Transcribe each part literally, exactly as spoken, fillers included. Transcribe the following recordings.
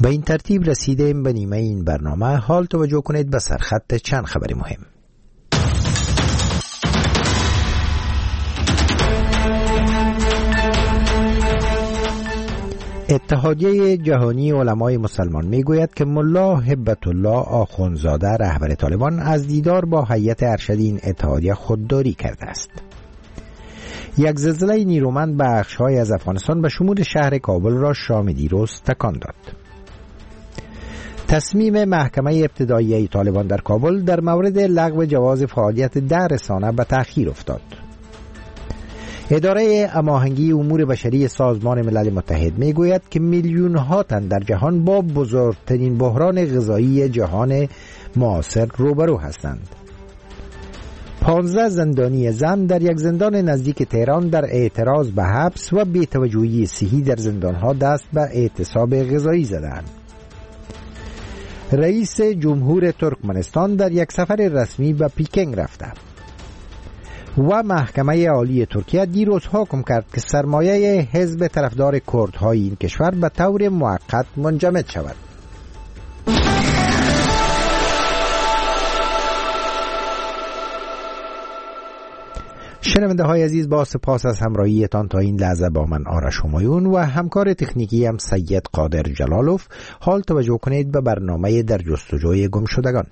به این ترتیب رسیدیم به نیمه این برنامه. حال توجه کنید به سرخط چند خبر مهم. اتحادیه جهانی علمای مسلمان میگوید که ملا هبت الله آخوندزاده رهبر طالبان از دیدار با هیئت ارشد این اتحادیه خودداری کرده است. یک زلزله نیرومند بخش‌های از افغانستان به شمول شهر کابل را شام دیروز تکان داد. تصمیم محکمه ابتداییه طالبان در کابل در مورد لغو جواز فعالیت ده رسانه به تأخیر افتاد. اداره هماهنگی امور بشری سازمان ملل متحد میگوید که میلیون ها تن در جهان با بزرگترین بحران غذایی جهان معاصر روبرو هستند. پانزده زندانی زن در یک زندان نزدیک تهران در اعتراض به حبس و بی‌توجهی صحی در زندانها دست به اعتصاب غذایی زدند. رئیس جمهور ترکمنستان در یک سفر رسمی به پکین رفته و محکمه عالی ترکیه دیروز حکم کرد که سرمایه حزب طرفدار کردهای این کشور به طور موقت منجمد شود. شنونده های عزیز، با سپاس از همراهیتان تا این لحظه با من آرش همایون و همکار تکنیکی هم سید قادر جلالوف. حال توجه کنید به برنامه در جستجوی گمشدگان.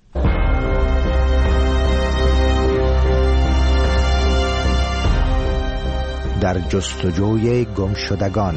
در جستجوی گمشدگان.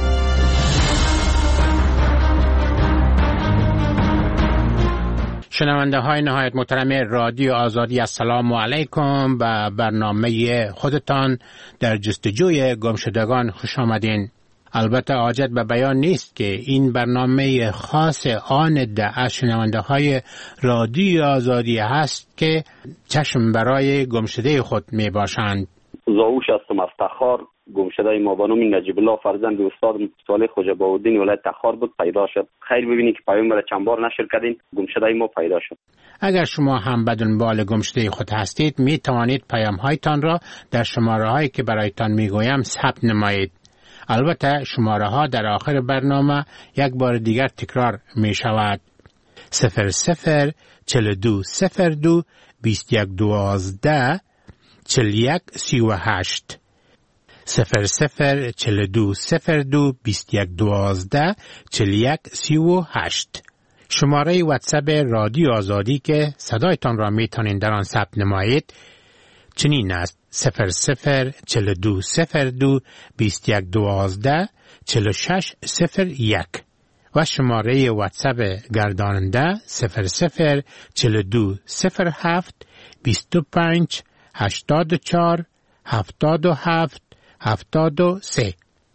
شنونده های نهایت محترم رادیو آزادی، السلام علیکم. به برنامه خودتان در جستجوی گمشدگان خوش آمدین. البته حاجت به بیان نیست که این برنامه خاص آن ده شنونده های رادیو آزادی هست که چشم برای گمشده خود می باشند. زاوش هستم از تخار. گمشده ما بانوم نجیب الله فرزند استاد صالح خوجا باودین ولایت تخار بود، پیدا شد. خیر ببینید که پیام را چند بار نشر کردین، گمشده ما پیدا شد. اگر شما هم به دنبال گمشده خود هستید می توانید پیام هایتان را در شماره هایی که برایتان می گویم ثبت نمایید. البته شماره ها در آخر برنامه یک بار دیگر تکرار می شود. صفر صفر چل دو صفر دو بیست یک دوازده چل یک سی و هشت صفر صفر چل دو صفر دو بیست یک دوازده چل یک سی و هشت. شماره واتساپ رادیو آزادی که صدایتان را میتونین در آن ثبت نمایید چنین است: صفر صفر چل دو صفر دو بیست یک دوازده چل شش صفر یک و شماره واتساپ گرداننده صفر صفر چل دو صفر هفت بیست و پنج هشتاد و چهار هفتاد و هفت هفتاد و سه.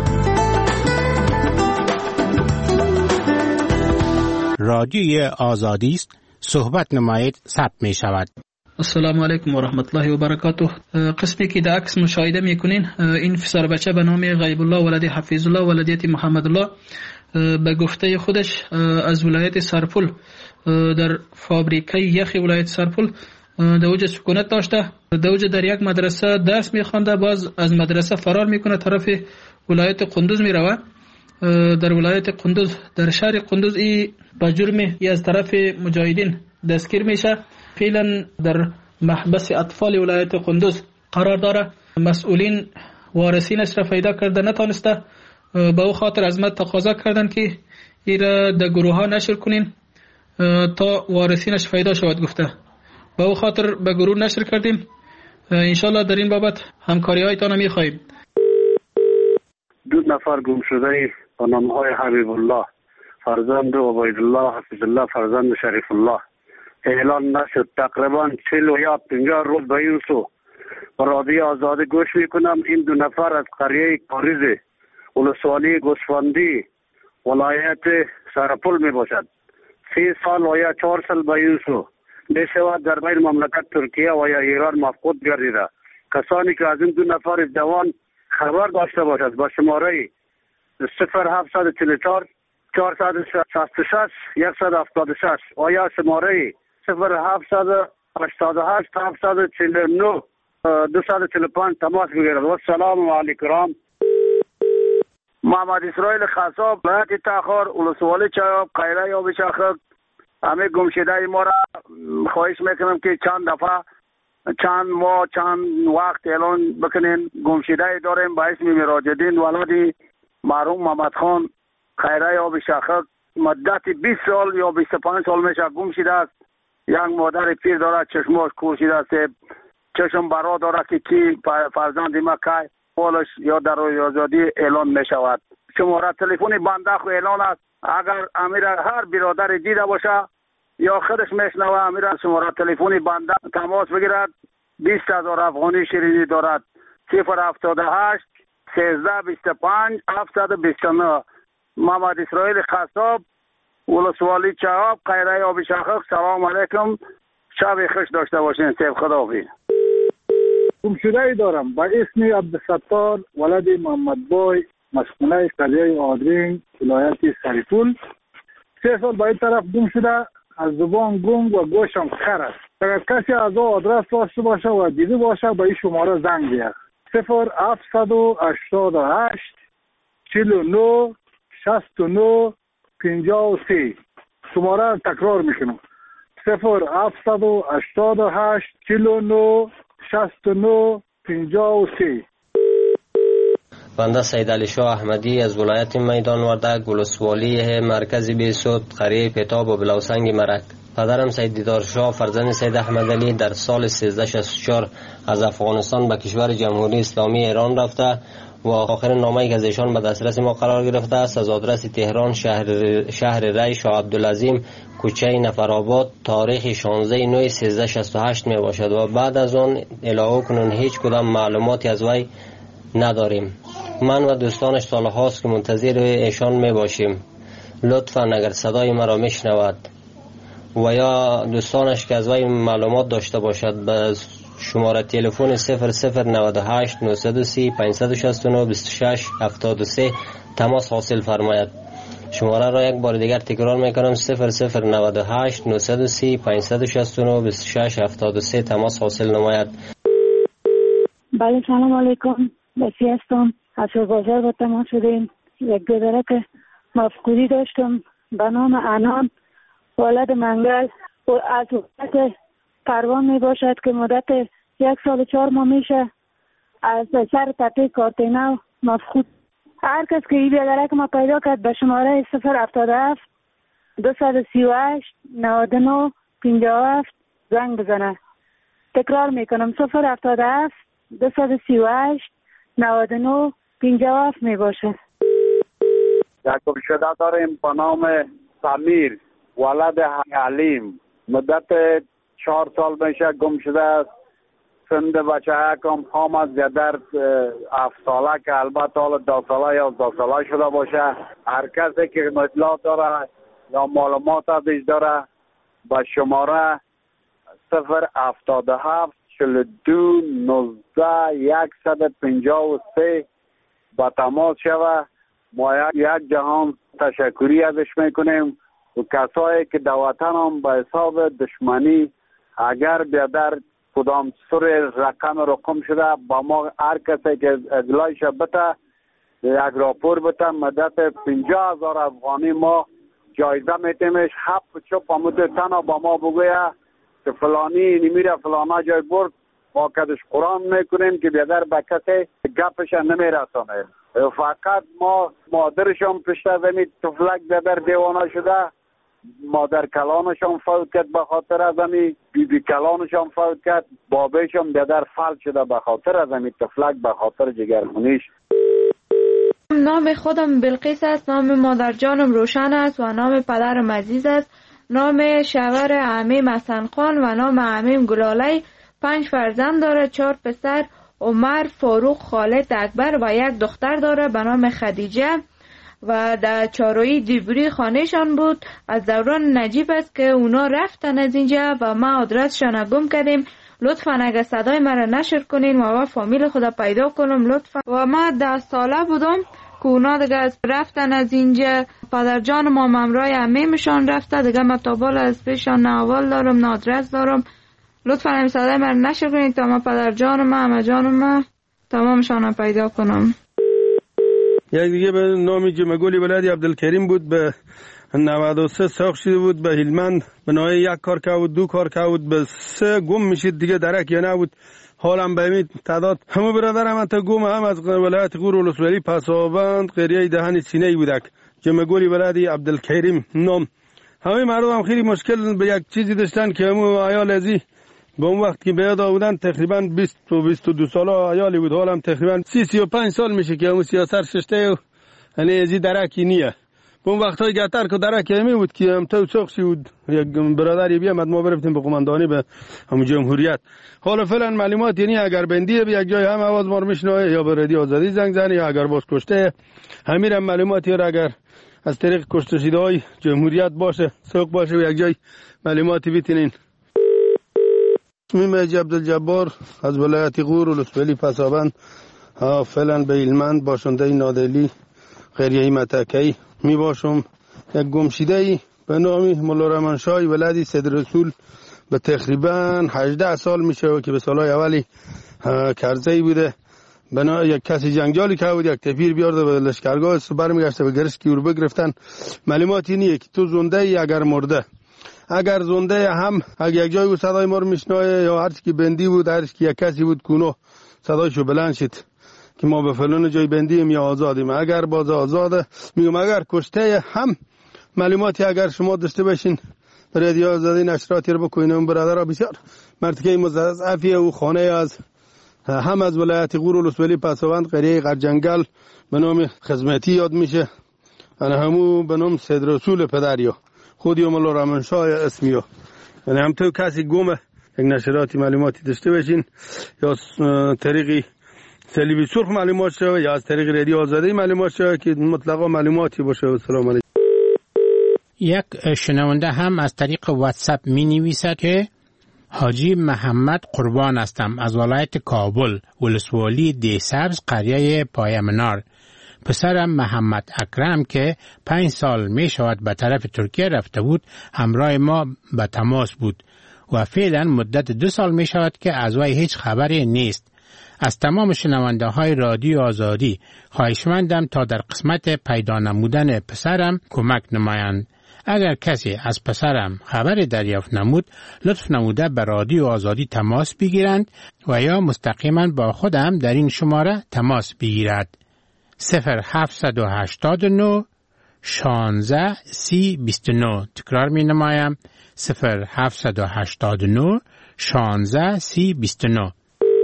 رادیوی آزادی است، صحبت نمایید، ثبت می شود. السلام علیکم و رحمت الله و برکاته. قسمی که در عکس مشاهده میکنین این پسر بچه به نام غیب الله ولد حفیظ الله ولدیت محمد الله به گفته خودش از ولایت سرپل در فابریکه یخ ولایت سرپل در اوج سکونت داشته. در اوج در یک مدرسه درس میخوانده، باز از مدرسه فرار میکنه، طرف ولایت قندوز میروه. در ولایت قندوز در شهر قندوز ای با جرم ای از طرف مجاهدین دستگیر میشه. فعلا در محبس اطفال ولایت قندوز قرار داره. مسئولین وارثینش را پیدا کرده نتونسته، با او خاطر از ما تقاضا کردن که ای را در گروه ها نشر کنین تا وارثینش پیدا شود. گفته با او خاطر به گروه نشر کردیم. انشالله در این بابت همکاری هایتان میخواهیم. دو نفر گم شده با نامهای حبیب الله فرزند عبید الله حفیظ الله فرزند شریف الله اعلان نشد. تقریبا چهل و یا پنجاه روز به این سو و رادیو آزادی گوش میکنم. این دو نفر از قریه کاریز ولسوالی گوسفندی ولایت سرپل می باشد. سی سال و یا چهار سال به این سو میشود در بین مملکت ترکیه و یا ایران مفقود گردیده. کسانی که از این دو نفر جوان خبر داشته باشد با شماره صفر هفت چهار چهار چهارصد و شصت و شش صد و هفتاد و شش و یا شماره صفر هفت هشتاد و هشت هفتصد و چهل و نه دویست و چهل و پنج تماس بگیرد. و السلام علیکم. محمد اسرائیل خصاب، ولایت تخار، ولسوالی چایاب، قیره یا بشاخک. همه گمشده ما را خواهش میکنم که چند دفعه چند ماه چند وقت اعلان بکنین. گمشده داریم با اسم مراجدین ولادی مرحوم محمد خان خیره یا بشاخک. مدت بیست سال یا بیست و پنج سال میشه گم شده است. یک مادر پیر داره، چشماش کور شده است، چشم برا داره که کی فرزند ما که پولش یا در آزادی اعلان می شود. شماره تلفن بنده خو اعلان است. اگر امیر هر برادر دیده باشه یا خودش میشنوه امیر شماره تلفن بنده تماس بگیرد. بیست هزار افغانی شیرینی دارد. صفر هفتاد و هشت سیزده بیست و پنج هفتصد و بیست و نه. محمد اسرائیل خصاب، ولسوالی چهاب، قیره آبی شاخک. سلام علیکم، شب خوش داشته باشین. سیف خداحافظ. گمشده ای دارم با اسم عبدالستار ولد محمد بای، مسکونه قریه آدرین، ولایت سریپول. سه سال با این طرف گم شده، از زبان گنگ و گوشم خر است. اگر کسی از او آدرس داشته باشه و دیده باشه با این شماره زنگ بیاد. صفر هفتصد و هشتاد و هشت چهل و نه شصت و نه پنجاه و سه. شماره تکرار میکنم. صفر هفتصد و هشتاد و هشت چهل و نه شصت و نه پنجاه و سه. بنده سید علی شاه احمدی از ولایت میدان وردک، ولسوالی مرکز بیسود، قریه پتاب و بلوسنگ مرک. پدرم سید دیدار شاه فرزند سید احمد علی در سال سیزده شصت و چهار از افغانستان به کشور جمهوری اسلامی ایران رفته و آخرین نامه‌ای که از ایشان به دسترس ما قرار گرفته است از آدرس تهران، شهر شهر ری، شاه عبدالعظیم، کوچه نفرآباد، تاریخ شانزده نوامبر سیزده شصت و هشت می باشد و بعد از آن الهو کنون هیچ کدام معلوماتی از وی نداریم. من و دوستانش سالهاست که منتظر ایشان می باشیم. لطفاً اگر صدای مرا میشنود و یا دوستانش که از وی معلومات داشته باشد به شماره تلفن صفر صفر نود و هشت نهصد و سی پانصد و شصت و نه بیست و شش هفتاد و سه تماس حاصل فرماید. شماره را یک بار دیگر تکرار میکنم: صفر صفر نود و هشت نهصد و سی پانصد و شصت و نه بیست و شش هفتاد و سه تماس حاصل نماید. بله سلام علیکم، بسی هستم. از بازار با تماس شدیم. یک گذره که مفقودی داشتم به نام انان ولد منگل و از وقت پروان می باشد که مدت یک سال و چهار ماه میشه از سر تپه کارتینو مفقود. هر کس که این بیادره که ما پیدا کرد به شماره صفر هفتاد و هفت دویست و سی و هشت نود و نه پنجاه و هفت زنگ بزنه. تکرار میکنم: صفر هفتاد و هفت دویست و سی و هشت نود و نه پنجاه و هفت می باشه. یک گمشده داریم به نام سمیر ولد علیم. مدت چهار سال میشه گم شده است. سند بچه کم خام از در هفت ساله که البته حالا دو ساله یا دو ساله شده باشه. هر کسی که اطلاعات داره یا معلومات ازش داره با شماره صفر هفتاد و هفت چهل و دو نوزده صد و پنجاه و سه با تماس شوه. ما یک جهان تشکری ازش میکنیم و کسایی که در وطن هم به حساب دشمنی اگر بیادر کدام سر رقم رقم شده با ما هر کسی که اطلاعش بده یک راپور بده مدت پنجاه هزار افغانی ما جایزه میتیمش. هفت چوب امود تنها با ما بگویه که فلانی نمیره فلانا جای برد ما کدش قرآن میکنیم که بیادر به کسی گپش نمیرسانه. فقط ما مادرشان پشت زمین تفلک بیادر دیوانه شده، مادر کلانشان فوت کرد به خاطر از امی، بی بی کلانشان فوت کرد، بابیشان بیادر فلج شده به خاطر از امی تفلک، به خاطر جگرخونیش. نام خودم بلقیس است، نام مادر جانم روشن است و نام پدرم عزیز است. نام شوهر عمیم حسن خان و نام عمیم گلالی. پنج فرزند داره، چهار پسر: عمر، فاروق، خالد، اکبر و یک دختر داره به نام خدیجه و در چاروی دیبری خانهشان بود. از دوران نجیب است که اونا رفتن از اینجا و ما آدرسشان گم کردیم. لطفا اگر صدای مرا نشر کنین و ما فامیل خدا پیدا کنم لطفا. و ما ده ساله بودم که اونا دیگه رفتن از اینجا. پدر جان ما ممرای عمیمشان رفته دیگه. ما تابال از پیشان نه اول دارم نه آدرس دارم. لطفا این صدای مرا نشر کنین تا ما پدر جان ما همه جان ما تمامشان پیدا کنم. یک دیگه به نام جمگولی ولادی عبدالکریم بود، به نود و سه ساخت شده بود. به هلمند به نوع یک کار که بود، دو کار که بود، به سه گم میشید دیگه درک یا نبود. حالم به این تعداد همه برادرم انت گم هم از ولایت غور ولسوالی پسابند قریه دهن سینه بودک. جمگولی ولادی عبدالکریم نام. همه مردم هم خیلی مشکل به یک چیزی داشتن که همون عیال ازی به اون وقت که بیاد بودن تقریبا بیست و بیست و دو ساله عیالی بود. حالا هم تقریبا سی سی و پنج سال میشه که همون سیاست ششته و یعنی ازی درکی نیه. به اون وقت های گتر که درکی همی بود که هم تو سخشی بود یک برادری بیامد ما برفتیم به قماندانی به همون جمهوریت. حالا فعلا معلومات یعنی اگر بندیه به یک جای هم آواز مار میشنوه یا به رادیو آزادی زنگ زنی یا اگر باز کشته همین هم معلوماتی را اگر از طریق کشته شده های جمهوریت باشه سوق باشه و یک جای معلوماتی بیتینین. اسمی مهدی عبدالجبار از ولایت غور ولسوالی پسابند فعلا به هلمند باشنده نادلی قریه متکی می باشم. یک گمشیده به نام مولا رحمانشاه ولادی سید رسول به تقریبا هجده سال میشه که به سالهای اولی کرزی بوده. بنا یک کسی جنگجالی که بود یک تفیر بیارده به لشکرگاه سپر میگشته به گرش کیور بگرفتن. معلوماتی نیه که تو زنده ای اگر مرده. اگر زنده هم اگر یک جای صدای ما رو میشنوه یا هر چی که بندی بود هر چی که یک کسی بود کونو صدایشو بلند شد که ما به فلان جای بندیم یا آزادیم. اگر باز آزاده میگم اگر کشته هم معلوماتی اگر شما داشته باشین رادیو آزادی نشراتی رو بکنین. برادرها بسیار مرتکه مضاعفی او خانه از هم از ولایت غور ولسوالی پسابند قریه غرجنگل به نام خدمتی یاد میشه. انا همو به نام سید رسول پدریو خودی مولا رحمانشاه اسمیو. یعنی هم تو کسی گمه یک نشراتی معلوماتی داشته باشین یا طریقی صلیبی سرخ معلومات شوه یا از طریق رادیو آزادی معلومات شوه که مطلقا معلوماتی باشه. و سلام علیکم. یک شنونده هم از طریق واتساپ می نویسد که حاجی محمد قربان هستم از ولایت کابل ولسوالی دیسبز قریه پایمنار. پسرم محمد اکرم که پنج سال می شود به طرف ترکیه رفته بود همراه ما به تماس بود و فعلا مدت دو سال می شود که از وی هیچ خبری نیست. از تمام شنونده های رادیو آزادی خواهشمندم تا در قسمت پیدا نمودن پسرم کمک نمایند. اگر کسی از پسرم خبری دریافت نمود لطف نموده به رادیو آزادی تماس بگیرند و یا مستقیما با خودم در این شماره تماس بگیرد. صفر هفتصد و هشتاد و نه شانزده سی بیست و نه. تکرار می نمایم صفر هفتصد و هشتاد و نه شانزده سی بیست و نه.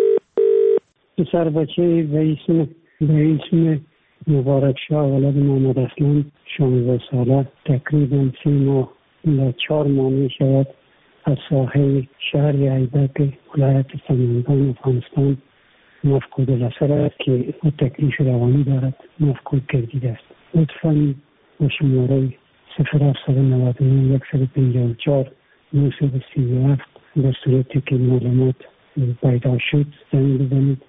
پسر بچه به اسم به اسم مبارک شاه ولد محمد اسلام شانزده ساله تقریبا سه ماه و چهار ماه می شود از ساحل شهر ایبک ولایت سمنگان افغانستان مفقود الاثر است که او تکلیف روانی دارد مفقود گردیده است. لطفاً با شماره صفر هفتصد و نود و نه صد و پنجاه و چهار نهصد و سی و هفت در صورتی که معلومات پیدا شد زنگ بزنید.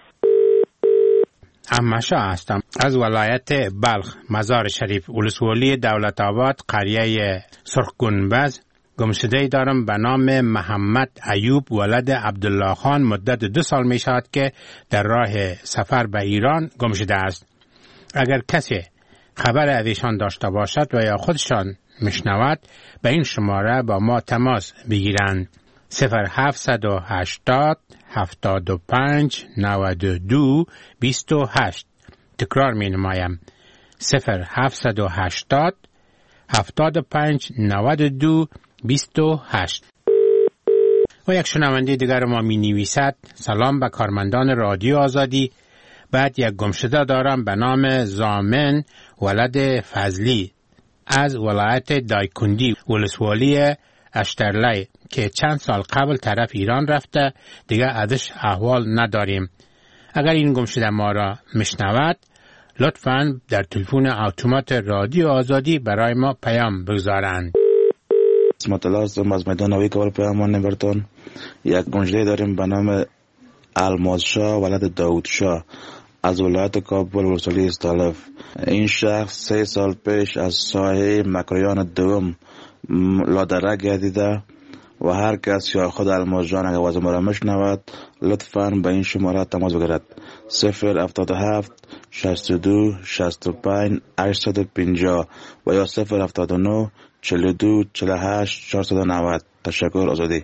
احمدشاه هستم از ولایت بلخ مزار شریف ولسوالی دولت آباد قریه سرخ گنبز. گمشده دارم به نام محمد ایوب ولد عبدالله خان. مدت دو سال می شود که در راه سفر به ایران گمشده است. اگر کسی خبر از ایشان داشته باشد و یا خودشان میشنود به این شماره با ما تماس بگیرند. صفر هفتصد و هشتاد هفتاد و پنج نود و دو بیست و هشت. تکرار می نمایم صفر هفتصد و هشتاد هفتاد و پنج نود و دو بیست و هشت. و یک شنونده دیگر ما می نویسد سلام به کارمندان رادیو آزادی. بعد یک گمشده دارم به نام زامن ولد فضلی از ولایت دایکندی ولسوالی اشترلی که چند سال قبل طرف ایران رفته دیگه ازش احوال نداریم. اگر این گمشده ما را میشنود لطفاً در تلفن اتومات رادیو آزادی برای ما پیام بگذارند. اسمت الله هستم از میدان نوی کابل پیامان نمبرتون. یک گمشده داریم به نام الماس شاه ولد داود شاه از ولایت کابل ولسوالی استالف. این شخص سه سال پیش از ساحه مکریان دوم لادره گردیده و هر کس یا خود الماس جان اگر آواز ما را مشنود لطفاً به این شماره تماس بگیرد: صفر هفتاد و هفت شصت و دو شصت و پنج هشتصد و پنجاه و یا صفر هفتاد و نه چهل و دو چهل و هشت چهارصد و نود. تشکر. آزادی.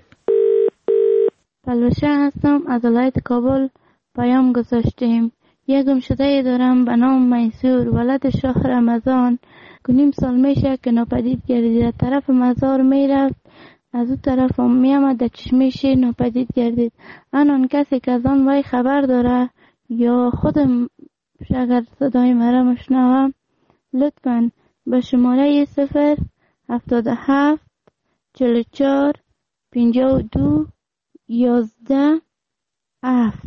بلوشه هستم، از ولایت کابل پیام گذاشتیم. یک گمشده دارم به نام میسور، ولد شهر رمضان. نیم سال میشه که ناپدید گردید. طرف مزار میرفت، از اون طرف هم میامد، در چشمه شیر ناپدید گردید. آنان کسی که از آن وی خبر داره یا خودم اگر صدای مرا مشنوم لطفاً به شماره صفر هفتاد و هفت چهل و چهار پنجاه و دو یازده هفت.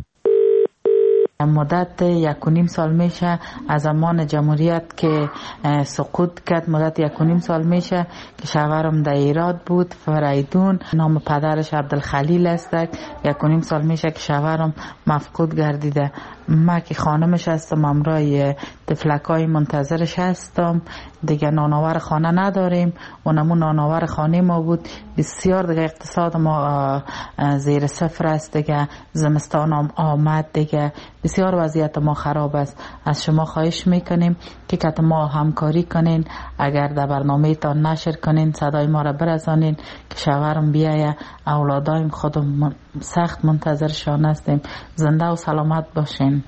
مدت یک و نیم سال میشه از زمان جمهوریت که سقوط کرد. مدت یک و نیم سال میشه که شوهرم در ایراد بود، فریدون. نام پدرش عبدالخلیل است. یک و نیم سال میشه که شوهرم مفقود گردیده. ما که خانمش هستم، امرای طفلکای منتظرش هستم. دیگه نانآور خانه نداریم. اونمون نانآور خانه ما بود. بسیار دیگه اقتصاد ما زیر صفر است. دیگه زمستان هم آمد، دیگه بسیار وضعیت ما خراب است. از شما خواهش میکنیم که کت ما همکاری کنین. اگر در برنامه تان نشر کنین، صدای ما را برسانین که شوهرم بیایه. اولادایم خودم سخت منتظرشان هستیم. زنده و سلامت باشین.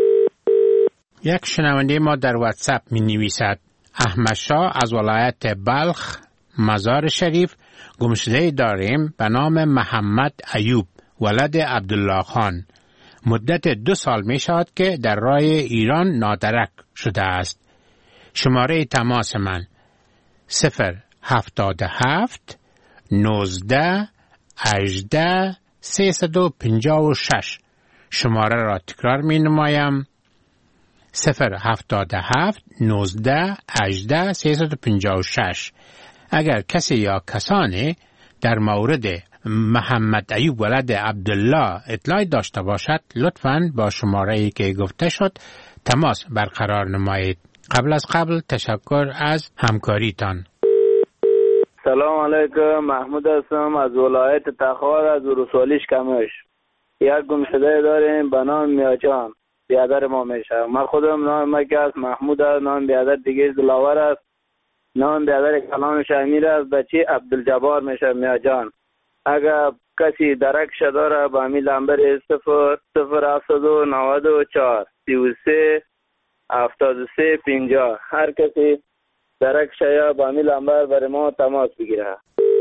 یک شنونده ما در واتساپ می نویسد: احمد شاه از ولایت بلخ مزار شریف گمشده داریم به نام محمد ایوب ولد عبدالله خان. مدت دو سال می شود که در راه ایران نادرک شده است. شماره تماس من صفر هفتاد و هفت نوزده هجده سیصد و پنجاه و شش. شماره را تکرار می نمایم: صفر هفتاد و هفت نوزده هجده سیصد و پنجاه و شش. اگر کسی یا کسانی در مورد محمد ایوب ولد عبدالله اطلاعی داشته باشد لطفاً با شماره ای که گفته شد تماس برقرار نمایید. قبل از قبل تشکر از همکاریتان. سلام علیکم، محمود هستم از ولایت تخار از ورسالیش کمش. یک گمشده داریم به نام میاجان، بیادر ما میشه. من خودم نام مکه است، محمود است. نام بیادر دیگه دلاور است. نام بیادر کلامش امیر است. بچه عبدالجبار میشه میاجان. اگر کسی درک داره با امی لنبر صفر صفر هفتاد و نود و چهار سی و سه هفتاد و سه پنجاه. هر کسی درک یا با امی لنبر برای ما تماس بگیره.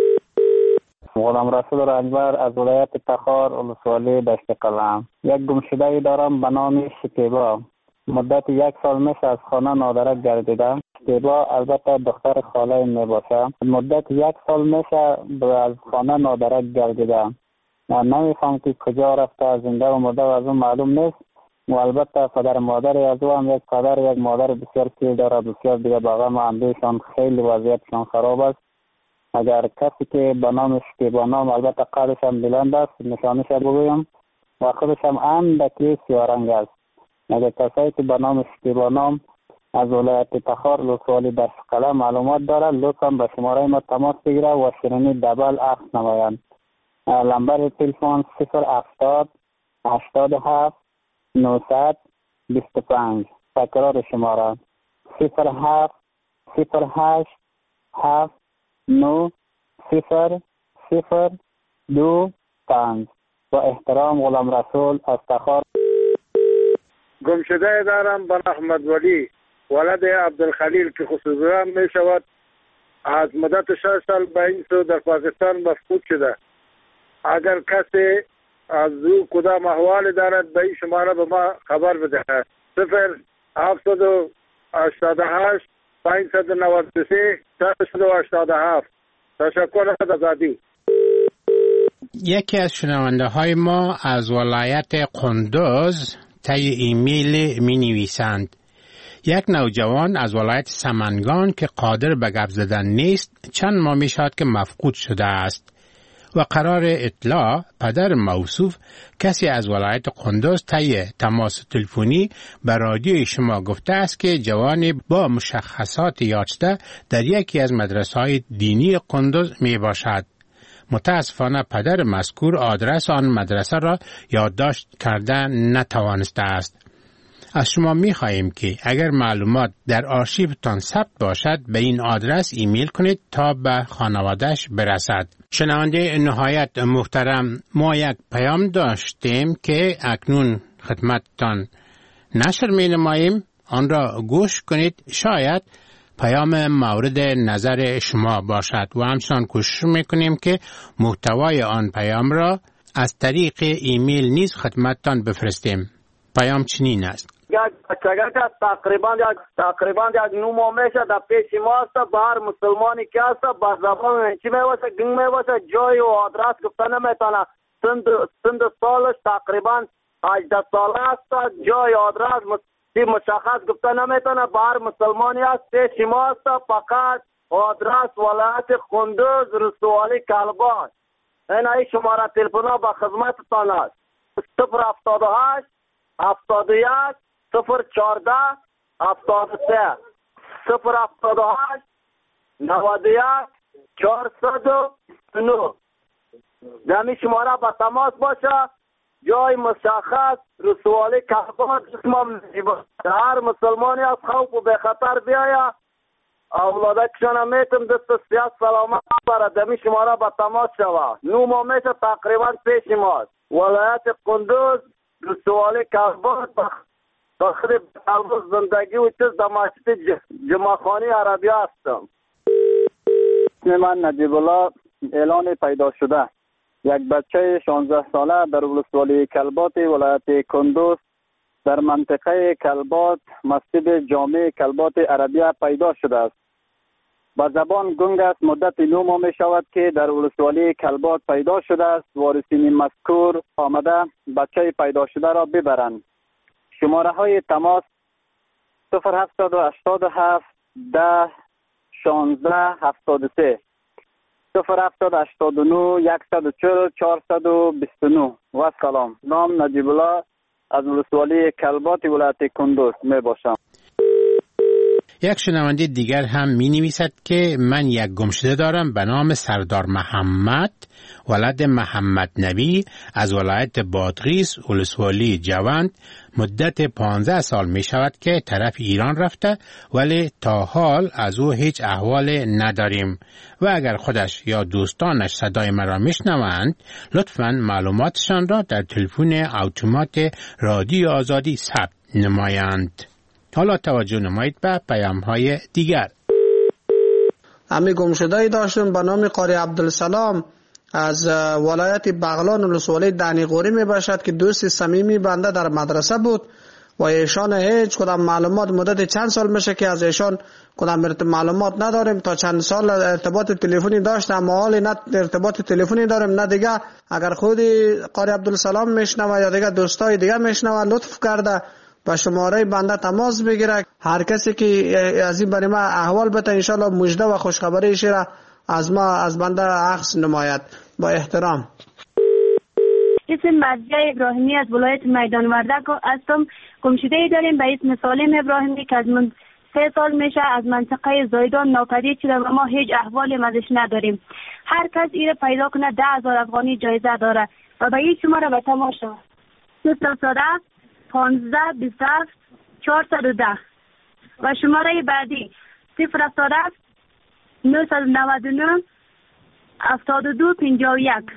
غلام رسول رنجبر از ولایت تخار ولسوالی دشت قلم. یک گمشده دارم به نام شکیبا. مدت یک سال میشه از خانه نادرک گردیدم. شکیبا البته دختر خاله می باشه. مدت یک سال میشه از خانه نادرک گردیدم. من نمیفهم که کجا رفته، زنده و مرده و از اون معلوم نیست. و البته پدر مادر از او هم یک پدر یک مادر بسیار پیر داره. بسیار دیگه باقا ما اندیشان خیلی وضعیتشان خراب است. اگر کسی که به نام شکیبا نام، البته قدش هم بلند است، نشانش بگویم و خودش هم اندکی سیارنگ است. اگر کسی که به نام شکیبا نام از ولایت تخار ولسوالی دشت قلم معلومات داره لطفا به شماره ما تماس بگیره و شیرینی دبل عکس نمایند. لمبر تلفن صفر هفتاد هشتاد و هفت نهصد بیست و پنج. تکرار شماره صفر هفت صفر هشت هفت نو صفر صفر دو پنج. با احترام غلام رسول از تخار. گمشده دارم به احمد ولی ولد عبدالخلیل که خصوصا می شود از مدت شش سال به این سو در پاکستان مفقود شده. اگر کسی از او کدام احوال دارد به این شماره به ما خبر بده. صفر هفتاد و هشتاد و هشت پانصد و نود و سه چهارصد و هشتاد و هفت. تشکر از آزادی. یکی از شنونده های ما از ولایت قندوز طی ایمیل می نویسند: یک نوجوان از ولایت سمنگان که قادر به گپ زدن نیست چند ماه می شود که مفقود شده است و قرار اطلاع پدر موصوف کسی از ولایت قندوز طی تماس تلفنی به رادیوی شما گفته است که جوانی با مشخصات یافته در یکی از مدرسه‌های دینی قندوز می باشد. متاسفانه پدر مذکور آدرس آن مدرسه را یادداشت کرده نتوانسته است. از شما می خواهیم که اگر معلومات در آرشیوتان ثبت باشد به این آدرس ایمیل کنید تا به خانواده‌اش برسد. شنونده نهایت محترم، ما یک پیام داشتیم که اکنون خدمتتان نشر می نماییم. آن را گوش کنید، شاید پیام مورد نظر شما باشد و همچنان کوشش میکنیم که محتوای آن پیام را از طریق ایمیل نیز خدمتتان بفرستیم. پیام چنین است: یک بچگه که تقریبا یک تقریبا یک نو ماه میشه در پیش ما است. به هر مسلمانی که است به زبان چی میواسه گنگ میواسه جای و آدرس گفته نمیتونه. سند سند سالش تقریبا هجده ساله است. جای آدرس مشخص گفته نمیتونه. به هر مسلمانی است پیش ما است. فقط آدرس ولایت کندوز رسوالی کلبات. این ای شماره تلفن به خدمتتان است: صفر هفتاد و هشت هفتاد و یک صفر چهارده هفتاد و سه صفر هفتاد و هشت نود و یک چهارصد و نه. دمی شماره به تماس باشه. جای مشخص رسوالی کلبات. هر مسلمانی از خوف و به خطر بیاید اولاده کشان میتم دست سیاست سلامت برد. دمی شماره به تماس شود. نو ما میشه تقریبا پیش ماست. ولایت کندوز رسوالی کلبات. بخیر بخیر زندگی و چیز در مسجد جمعخانی عربی هستم. من نجیب الله اعلان پیدا شده. یک بچه شانزده ساله در ولسوالی کلبات ولایت کندوز در منطقه کلبات مسجد جامع کلبات عربی پیدا شده است. با زبان گنگ است. مدت نو ماه می شود که در ولسوالی کلبات پیدا شده است. وارثین مذکور آمده بچه پیدا شده را ببرند. شماره های تماس صفر هفتصد و هشتاد و هفت ده شانزده هفتاد و سه صفر هفتصد و هشتاد و نه صد و چهل چهارصد و بیست و نه. و سلام. نام نجیب الله از ولسوالی کلبات ولایت کندوز می باشم. یک شنونده دیگر هم می نویسد که من یک گمشده دارم به نام سردار محمد ولد محمد نبی از ولایت بادغیس ولسوالی جوند. مدت پانزده سال می شود که طرف ایران رفته ولی تا حال از او هیچ احوال نداریم و اگر خودش یا دوستانش صدای مرا می شنوند لطفاً معلوماتشان را در تلفن اتومات رادیو آزادی ثبت نمایند. حالا توجه نمایید به پیام های دیگر. امی گمشده‌ای داشتم به نام قاری عبدالسلام از ولایت بغلان ولسوالی دنیقوری می باشد که دوست صمیمی بنده در مدرسه بود و ایشان هیچ کدام معلومات مدت چند سال میشه که از ایشان کدام معلومات نداریم. تا چند سال ارتباط تلفنی داشتم اما حالی نه ارتباط تلفنی داریم نه دیگه. اگر خودی قاری عبدالسلام میشنوه یا دیگه دوستای دیگه میشنوه لطف کرده با شماره بنده تماس بگیره. هر کسی که از این برای ما احوال بده انشالله مژده و خوشخبریش را از ما از بنده عکس نماید. با احترام. اسم مرضیه ابراهیمی از ولایت میدان وردک هستم. گمشده‌ای داریم به اسم سالم ابراهیمی که از من سه سال میشه از منطقه زایدان ناپدید شده و ما هیچ احوالی ازش نداریم. هر کس ایره پیدا کنه ده هزار افغانی جایزه داره و به این شماره به تماس شود. صفر پانزده بیست و هفت چهارصد و ده و شماره بعدی صفر هفتاد و هفت نهصد و نود و نه هفتاد و دو پنجاه و یک.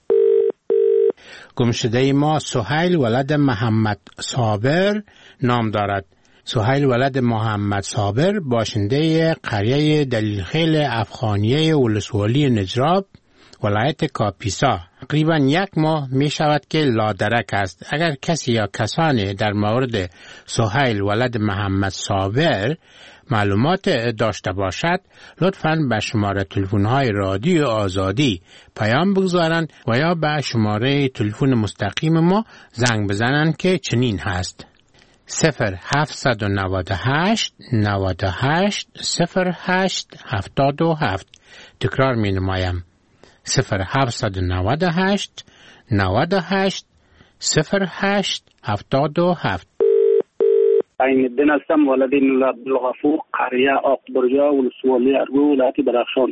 گمشده ما سهیل ولد محمد صابر نام دارد. سهیل ولد محمد صابر باشنده قریه دلیلخیل افغانیه ولسوالی نجراب ولایت کاپیسا تقریبا یک ماه می شود که لادرک است. اگر کسی یا کسانی در مورد سهیل ولد محمد صابر معلومات داشته باشد لطفاً به شماره تلفن‌های رادیو آزادی پیام بگذارند و یا به شماره تلفن مستقیم ما زنگ بزنند که چنین هست: صفر هفتصد و نود و هشت نود و هشت صفر هشت هفتاد و هفت. تکرار می نمایم: صفر هفتصد و نود و هشت نود و هشت صفر هشت هفتاد و هفت. عین الدین هستم، ولد عبدالغفور قریه آقبرجا ولسوالی ارگو ولایت بدخشان.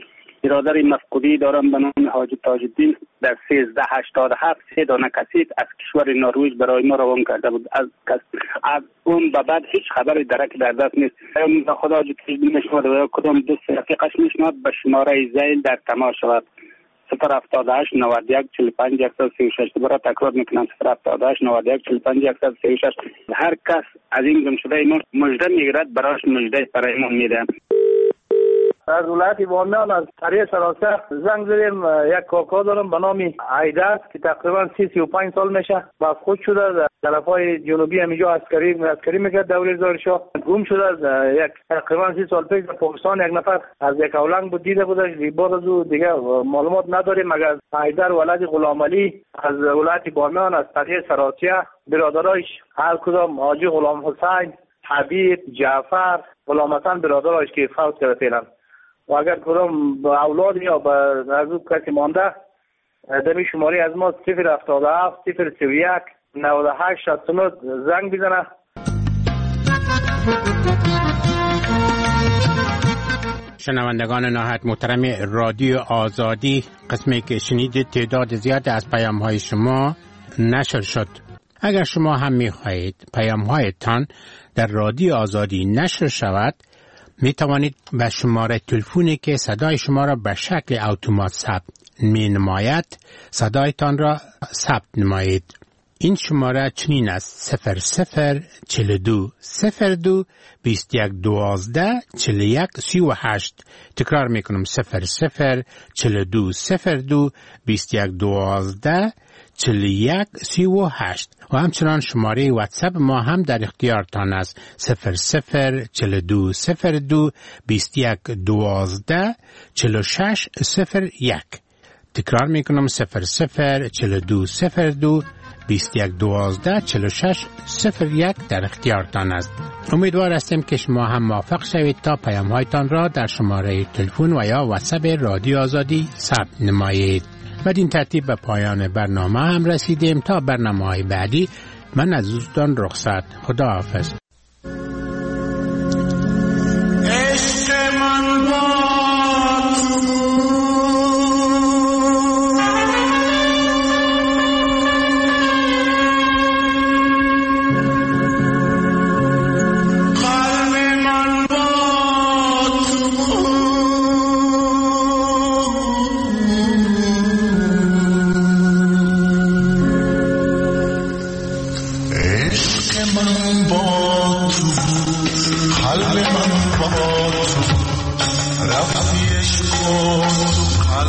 برادر مفقودی دارم به نام حاجی تاج الدین در سیزده هشتاد و هفت سه دانه کسیت از کشور نروژ برای ما روان کرده بود. از از اون به بعد هیچ خبری درک در دست نیست. خدا حاجی تاج الدین نشود و کدام دوست رفیقش میشناد به شماره زیل در تماس شود. صفر هفتاد و هشت نود و یک چهل و پنج صد و سی و شش. دوباره تکرار میکنم صفر هفتاد و هشت نود و یک چهل و پنج صد و سی و شش. هر کس از این گمشده ما مژده میگیرد برایش مژده برای ما میده. از ولایت بامیان از طریق سراسر زنگ زدیم. یک کاکا دارم به نام عیدر که تقریبا سی سی و پنج سال میشه مفقود شده در طرفای جنوبی همیجا عسکری عسکری میکرد دوره زارشاه گم شده. یک تقریبا سی سال پیش در پاکستان یک نفر از یک اولنگ بود دیده بودش. بعد از او دیگه معلومات نداریم مگر عیدر ولد غلام علی از ولایت بامیان از طریق سراسیه برادرایش هر کدام حاجی غلام حسین حبیب جعفر غلام حسن برادرایش که فوت کرده فعلا و اگر کدام به اولاد یا به از او کسی مانده دمی شماری از ما صفر هفتاد و هفت صفر سی و یک نود و هشت شصت و نه زنگ بزنه. شنوندگان نهایت محترم رادیو آزادی، قسمی که شنیدید تعداد زیاد از پیام های شما نشر شد. اگر شما هم می خواهید پیام هایتان در رادیو آزادی نشر شود، می توانید به شماره تلفنی که صدای شما را به شکل اتومات ثبت می نماید صدایتان را ثبت نمایید. این شماره چنین است: صفر صفر چهل و دو صفر دو بیست و یک دوازده چهل و یک سی و هشت. تکرار می کنم: صفر صفر چهل و دو صفر دو بیست و یک دوازده چهل و یک سی و هشت. و همچنان شماره واتساپ ما هم در اختیارتان است: صفر صفر چهل و دو صفر دو بیست و یک دوازده چهل و شش صفر یک. تکرار می کنم: صفر صفر چهل و دو صفر دو بیست و یک دوازده چهل و شش صفر یک در اختیارتان است. امیدوار هستیم که شما هم موفق شوید تا پیام هایتان را در شماره تلفن و یا واتساپ رادیو آزادی ثبت نمایید. بدین ترتیب به پایان برنامه هم رسیدیم. تا برنامه های بعدی من از دوستان رخصت. خدا حافظ.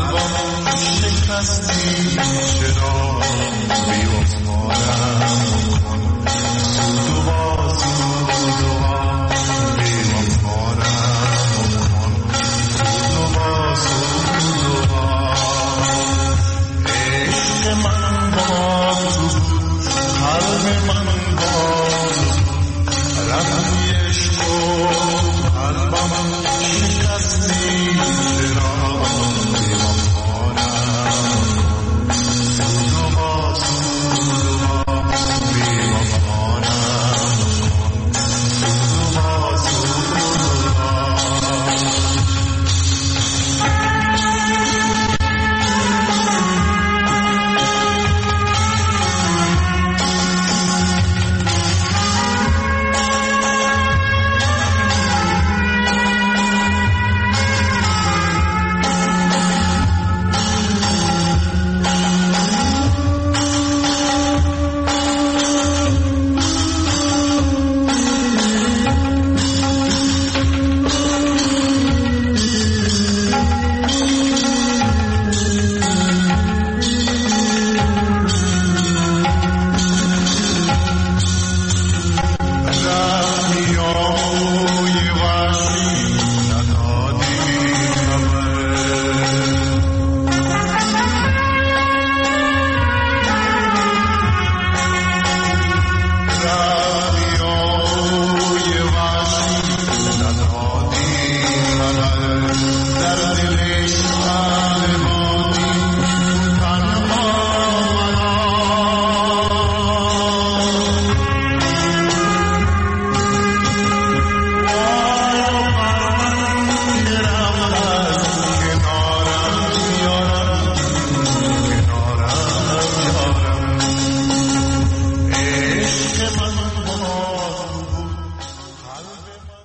شکستی چرا بی‌عثمانم